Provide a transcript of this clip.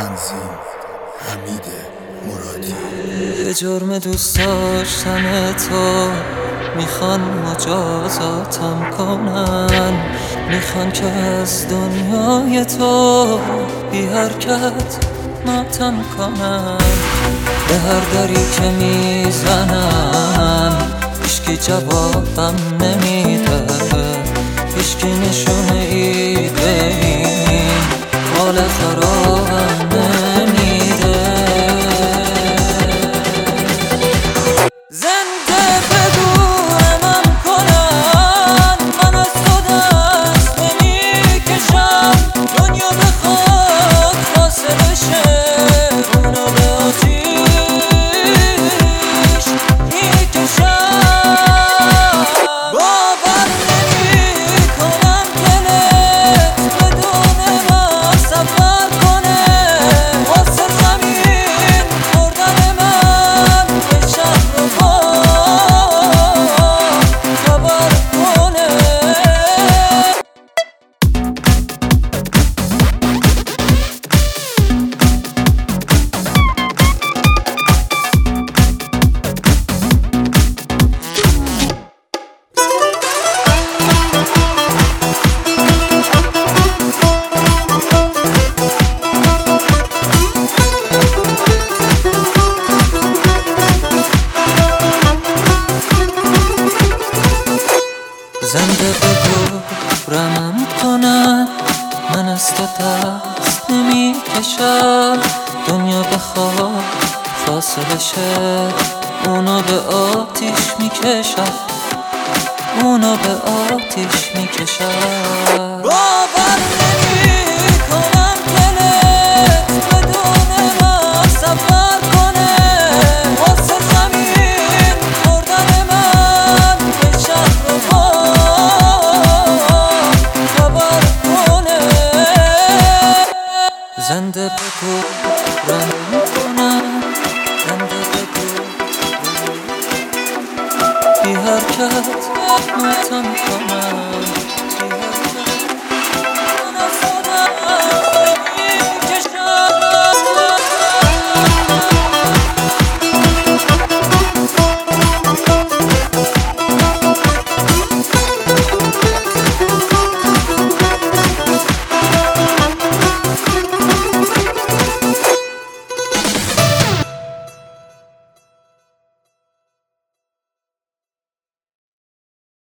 تنظیم حمید مرادی. به جرم دوست داشتن تو میخوان مجازاتم کنن، میخوان که از دنیای تو بی حرکت ماتم کنن. به هر دری که میزنم هیچکی جوابم نمیده، هیچکی نشونه ای به این حال خرابم نمیده. زنده بدونم کنن من از تو دست نمیکشم، دنیا به خاک فاصله شه اونو به آتیش میکشم. باور نمیکنم دلت بدون من سفر کنه، واسه زمین خوردن من به شهر و خبر کنه. زنده بگورمم کنن من از تو دست نمیکشم، دنیا به خواب فاصله شه اونو به آتیش میکشم، اونو به آتیش میکشم. باور نمیکنم دلت بدون من سفر کنه، واسه زمین خوردن من به شهر و خبر کنه. زنده بگو رنگ کنم، زنده بگو بی حرکت ماتم کنم.